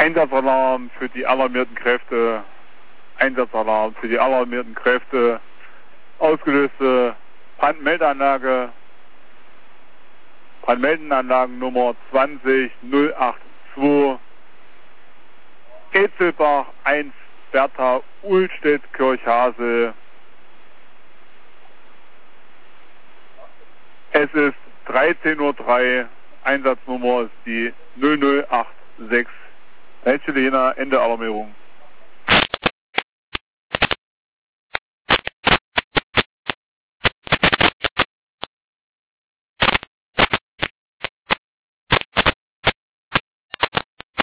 Einsatzalarm für die alarmierten Kräfte. Einsatzalarm für die alarmierten Kräfte. Ausgelöste Brandmeldeanlage. Brandmeldenanlagennummer 20082. Etzelbach 1 Bertha Uhlstedt Kirchhasel. Es ist 13:03 Uhr. Einsatznummer ist die 0086. Helena, Ende Alarmierung.